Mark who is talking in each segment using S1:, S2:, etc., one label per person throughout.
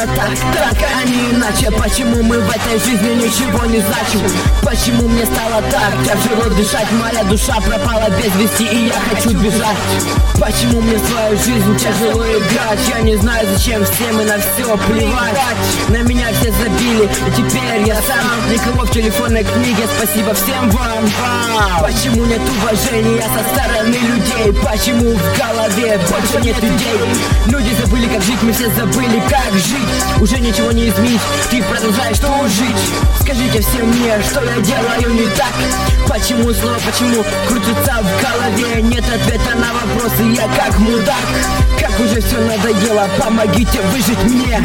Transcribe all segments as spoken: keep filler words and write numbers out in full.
S1: так, так, а не иначе. Почему мы в этой жизни ничего не значим? Почему мне стало так тяжело дышать? Моя душа пропала без вести, и я хочу бежать. Почему мне в свою жизнь тяжело играть? Я не знаю, зачем всем и на все плевать. На меня все забили, и теперь я сам. Никого в телефонной книге, спасибо всем вам. Почему нет уважения со стороны людей? Почему в голове больше нет идей? Люди забыли, как жить, мы все забыли, как жить. Уже ничего не изменить, ты продолжаешь жить. Скажите всем мне, что я делаю не так. Почему снова, почему крутится в голове? Нет ответа на вопросы, я как мудак. Как уже все надоело, помогите выжить мне.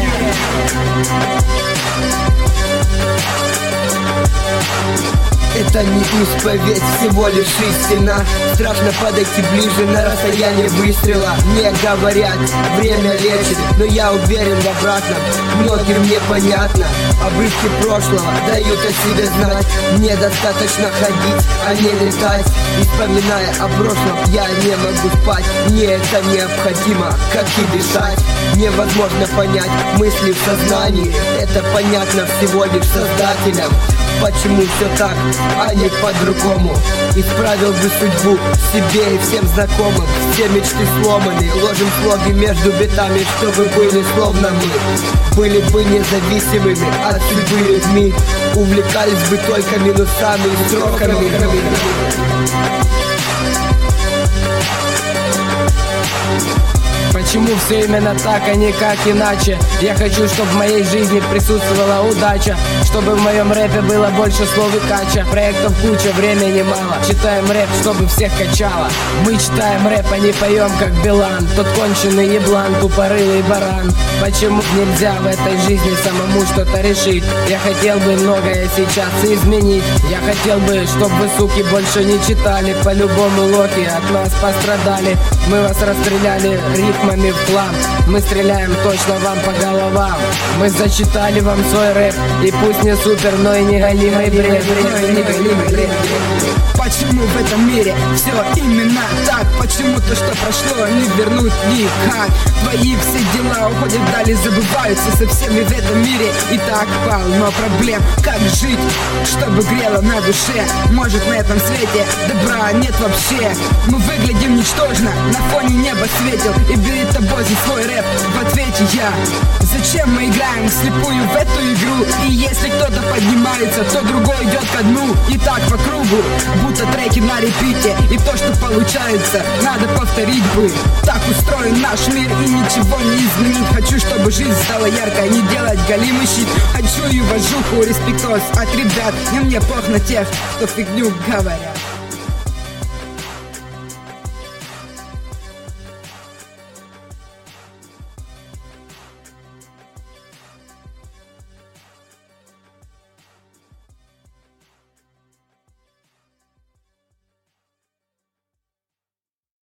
S2: Это не исповедь, всего лишь истина. Страшно подойти ближе на расстояние выстрела. Мне говорят, время лечит, но я уверен в обратном. Многим непонятно, обрывки прошлого дают о себе знать. Мне достаточно ходить, а не летать. И вспоминая о прошлом, я не могу спать. Мне это необходимо, как и дышать. Невозможно понять мысли в сознании. Это понятно всего лишь создателям. Почему все так, а не по-другому? Исправил бы судьбу себе и всем знакомым. Все мечты сломаны, ложим слоги между битами, чтобы были словно мы. Были бы независимыми от судьбы людьми. Увлекались бы только минусами и сроками.
S3: Почему все именно так, а не как иначе? Я хочу, чтобы в моей жизни присутствовала удача, чтобы в моем рэпе было больше слов и кача. Проектов куча, времени мало. Читаем рэп, чтобы всех качало. Мы читаем рэп, а не поем как Билан. Тот конченый еблан, тупорылый баран. Почему нельзя в этой жизни самому что-то решить? Я хотел бы многое сейчас изменить. Я хотел бы, чтобы вы, суки, больше не читали. По-любому лохи от нас пострадали. Мы вас расстреляли рифмами в хлам. Мы стреляем точно вам по головам. Мы зачитали вам свой рэп. И пусть не супер, но и не галимый бред.
S1: Почему в этом мире все именно так? Почему то, что прошло, не вернуть никак? Твои все дела уходят вдали, забываются со всеми в этом мире. И так полно проблем. Как жить, чтобы грело на душе? Может, на этом свете добра нет вообще? Мы выглядим ничтожно, на фоне неба светил. И перед тобой за свой рэп в ответе я. Зачем мы играем вслепую в эту игру? И если кто-то поднимается, то другой идет ко дну. И так по кругу, будто треки на репите. И то, что получается, надо повторить бы. Так устроен наш мир, и ничего не изменить. Хочу, чтобы жизнь стала яркой, не делать галимый щит. Хочу и уважуху, респектос от ребят. И мне пох на тех, кто фигню говорят.